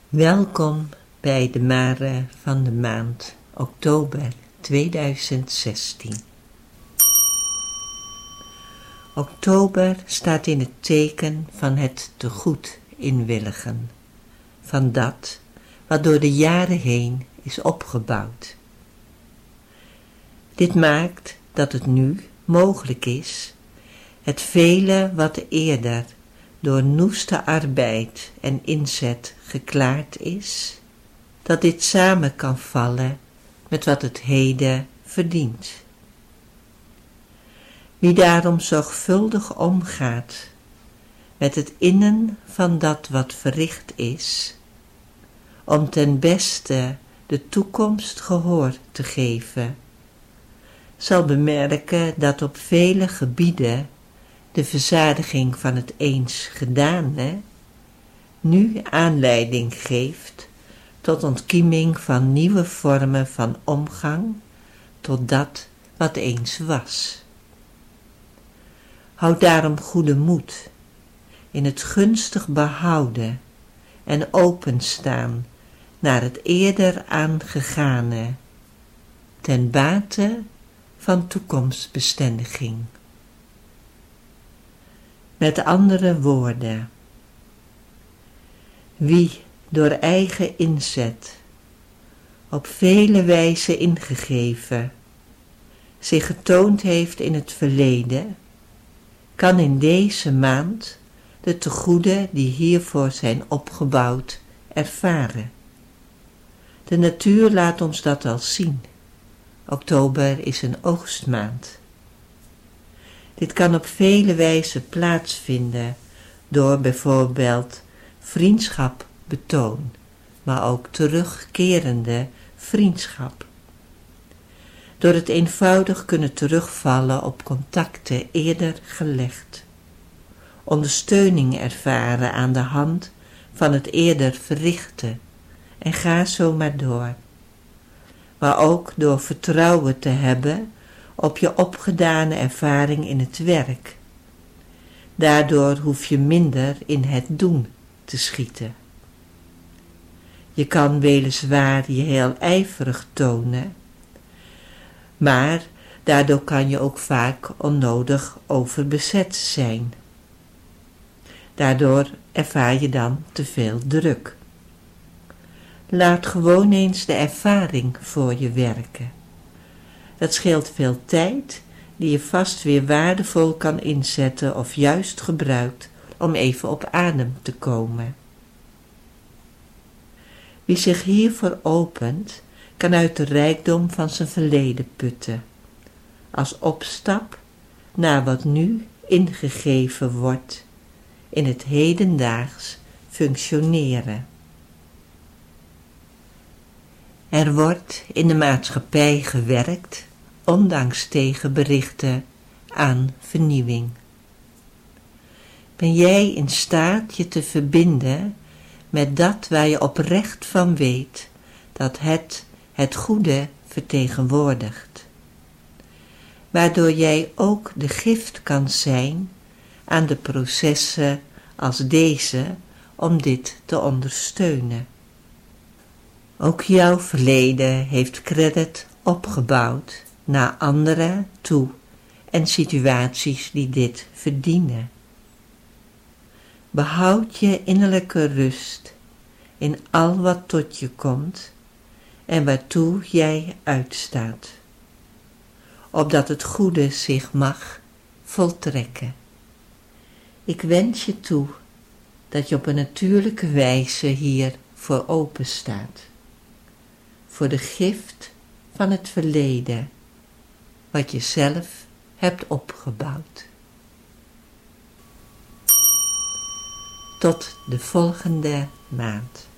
Welkom bij de Mare van de maand oktober 2016. Oktober staat in het teken van het tegoed inwilligen, van dat wat door de jaren heen is opgebouwd. Dit maakt dat het nu mogelijk is het vele wat eerder door noeste arbeid en inzet geklaard is, dat dit samen kan vallen met wat het heden verdient. Wie daarom zorgvuldig omgaat met het innen van dat wat verricht is, om ten beste de toekomst gehoor te geven, zal bemerken dat op vele gebieden de verzadiging van het eens gedane nu aanleiding geeft tot ontkieming van nieuwe vormen van omgang tot dat wat eens was. Houd daarom goede moed in het gunstig behouden en openstaan naar het eerder aangegane, ten bate van toekomstbestendiging. Met andere woorden, wie door eigen inzet, op vele wijzen ingegeven, zich getoond heeft in het verleden, kan in deze maand de tegoeden die hiervoor zijn opgebouwd ervaren. De natuur laat ons dat al zien. Oktober is een oogstmaand. Dit kan op vele wijzen plaatsvinden door bijvoorbeeld vriendschap betoon, maar ook terugkerende vriendschap. Door het eenvoudig kunnen terugvallen op contacten eerder gelegd. Ondersteuning ervaren aan de hand van het eerder verrichte en ga zo maar door. Maar ook door vertrouwen te hebben op je opgedane ervaring in het werk. Daardoor hoef je minder in het doen te schieten. Je kan weliswaar je heel ijverig tonen, maar daardoor kan je ook vaak onnodig overbezet zijn. Daardoor ervaar je dan te veel druk. Laat gewoon eens de ervaring voor je werken. Dat scheelt veel tijd die je vast weer waardevol kan inzetten of juist gebruikt om even op adem te komen. Wie zich hiervoor opent, kan uit de rijkdom van zijn verleden putten, als opstap naar wat nu ingegeven wordt in het hedendaags functioneren. Er wordt in de maatschappij gewerkt, ondanks tegenberichten, aan vernieuwing. Ben jij in staat je te verbinden met dat waar je oprecht van weet dat het goede vertegenwoordigt, waardoor jij ook de gift kan zijn aan de processen als deze om dit te ondersteunen. Ook jouw verleden heeft credit opgebouwd naar anderen toe en situaties die dit verdienen. Behoud je innerlijke rust in al wat tot je komt en waartoe jij uitstaat, opdat het goede zich mag voltrekken. Ik wens je toe dat je op een natuurlijke wijze hier voor open staat, voor de gift van het verleden, wat je zelf hebt opgebouwd. Tot de volgende maand.